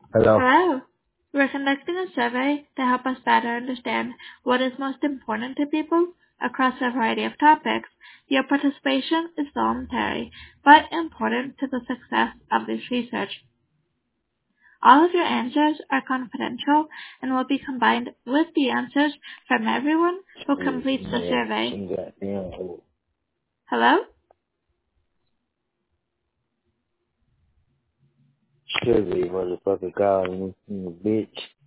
Hello. Hello. We're conducting a survey to help us better understand what is most important to people across a variety of topics. Your participation is voluntary, but important to the success of this research. All of your answers are confidential and will be combined with the answers from everyone who completes the survey. Some goddamn hoe. Hello? Survey motherfucker calling me, bitch.